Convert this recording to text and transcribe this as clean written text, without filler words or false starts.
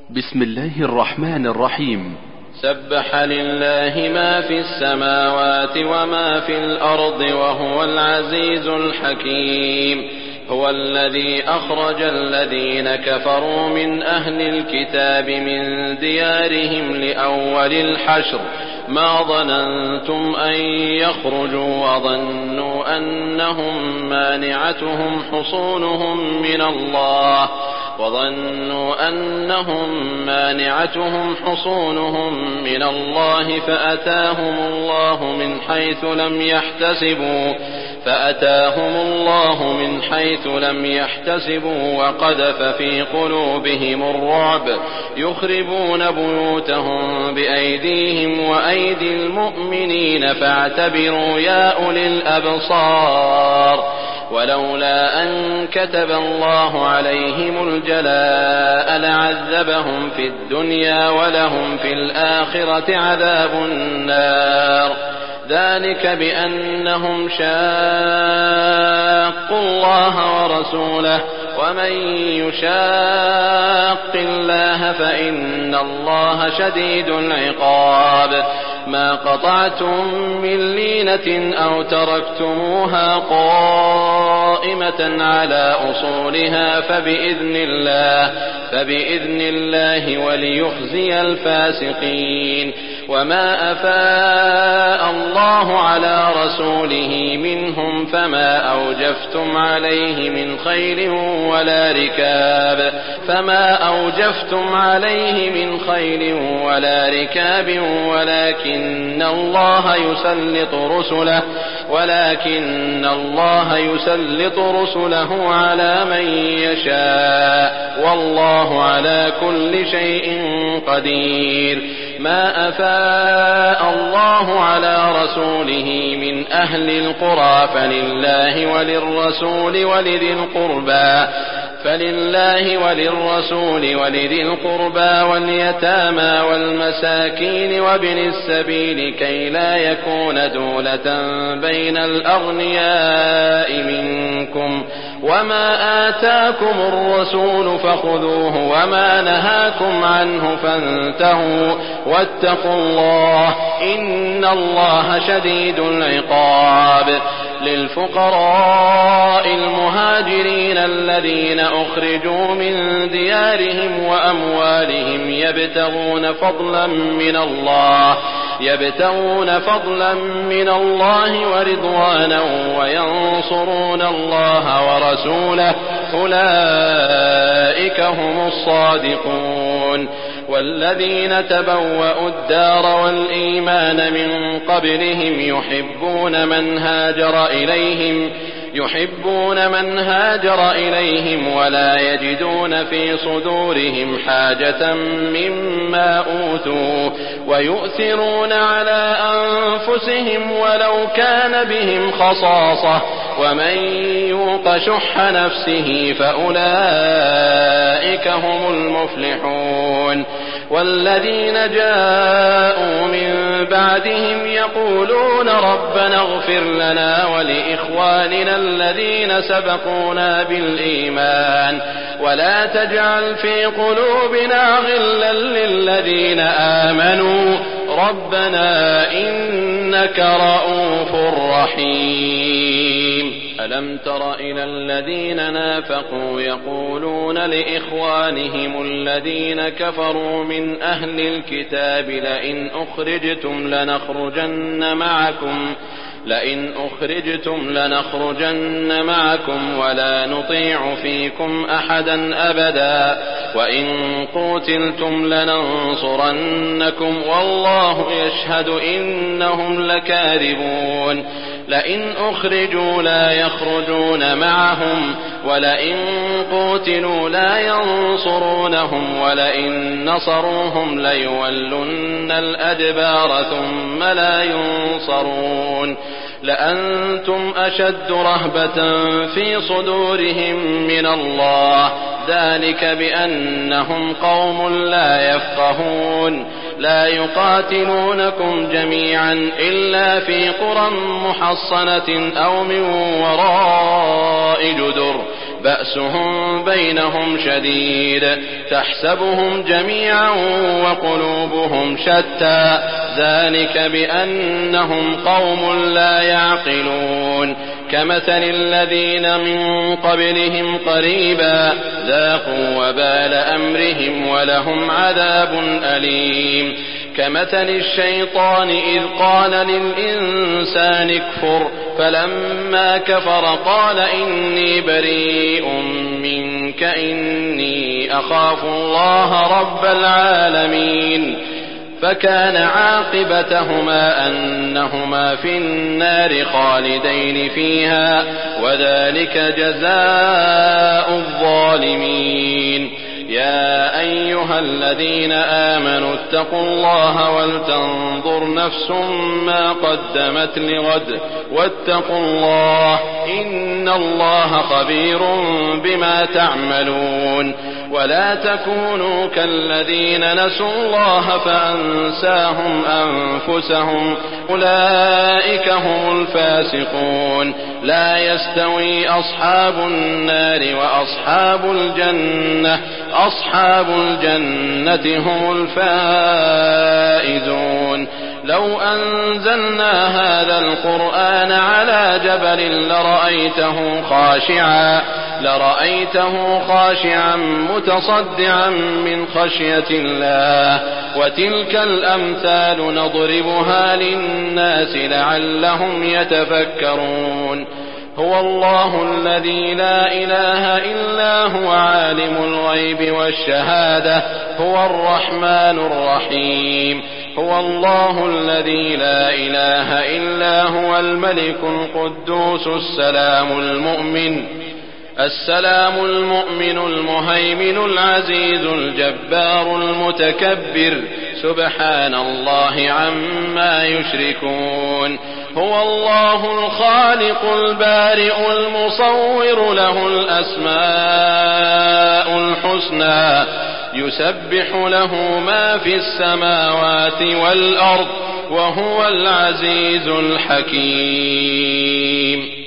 بسم الله الرحمن الرحيم. سبح لله ما في السماوات وما في الأرض وهو العزيز الحكيم. هو الذي أخرج الذين كفروا من أهل الكتاب من ديارهم لأول الحشر ما ظننتم أن يخرجوا وظنوا أنهم مانعتهم من الله فأتاهم الله من حيث لم يحتسبوا وقذف في قلوبهم الرعب يخربون بيوتهم بأيديهم وأيدي المؤمنين فاعتبروا يا أولي الأبصار. ولولا أن كتب الله عليهم الجلاء لعذبهم في الدنيا ولهم في الآخرة عذاب النار. ذلك بأنهم شاقوا الله ورسوله ومن يشاق الله فإن الله شديد العقاب. ما قطعتم من لينة أو تركتموها قائمة على أصولها فبإذن الله وليخزي الفاسقين. وما أفاء الله على رسوله منهم فما أوجفتم عليه من خيل ولا ركاب ولكن الله يسلط رسله على من يشاء والله على كل شيء قدير. ما أفاء الله على رسوله من أهل القرى فلله وللرسول ولذي القربى واليتامى والمساكين وابن السبيل كي لا يكون دولة بين الأغنياء منكم. وما آتاكم الرسول فخذوه وما نهاكم عنه فانتهوا واتقوا الله إن الله شديد العقاب. للفقراء المهاجرين الذين أخرجوا من ديارهم وأموالهم يبتغون فضلا من الله ورضوانا وينصرون الله ورسوله أولئك هم الصادقون. والذين تبوأوا الدار والإيمان من قبلهم يحبون من هاجر إليهم ولا يجدون في صدورهم حاجة مما أوتوا ويؤثرون على أنفسهم ولو كان بهم خصاصة ومن يوق شح نفسه فأولئك هم المفلحون. والذين جاءوا من بعدهم يقولون ربنا اغفر لنا ولإخواننا الذين سبقونا بالإيمان ولا تجعل في قلوبنا غلا للذين آمنوا ربنا إنك رؤوف رحيم. ألم تر إلى الذين نافقوا يقولون لإخوانهم الذين كفروا من أهل الكتاب لئن أخرجتم لنخرجن معكم ولا نطيع فيكم أحدا أبدا وإن قوتلتم لننصرنكم والله يشهد إنهم لكاذبون. لئن أخرجوا لا يخرجون معهم ولئن قوتلوا لا ينصرونهم ولئن نصروهم ليولن الأدبار ثم لا ينصرون. لأنتم أشد رهبة في صدورهم من الله ذلك بأنهم قوم لا يفقهون. لا يقاتلونكم جميعا إلا في قرى محصنة أو من وراء جدر بأسهم بينهم شديد تحسبهم جميعا وقلوبهم شتى ذلك بأنهم قوم لا يعقلون كمثل الذين من قبلهم قريبا ذاقوا وبال أمرهم ولهم عذاب أليم كمثل الشيطان إذ قال للإنسان اكفر فلما كفر قال إني بريء منك إني أخاف الله رب العالمين فكان عاقبتهما أنهما في النار خالدين فيها وذلك جزاء الظالمين يا أيها الذين آمنوا اتقوا الله ولتنظر نفس ما قدمت لغد واتقوا الله إن الله خبير بما تعملون ولا تكونوا كالذين نسوا الله فأنساهم أنفسهم أولئك هم الفاسقون لا يستوي أصحاب النار وأصحاب الجنة أصحاب الجنة هم الفائزون لو أنزلنا هذا القرآن على جبل لرأيته خاشعا متصدعا من خشية الله وتلك الأمثال نضربها للناس لعلهم يتفكرون هو الله الذي لا إله إلا هو عالم الغيب والشهادة هو الرحمن الرحيم هو الله الذي لا إله إلا هو الملك القدوس السلام المؤمن المهيمن العزيز الجبار المتكبر سبحان الله عما يشركون هو الله الخالق البارئ المصور له الأسماء الحسنى يسبح له ما في السماوات والأرض وهو العزيز الحكيم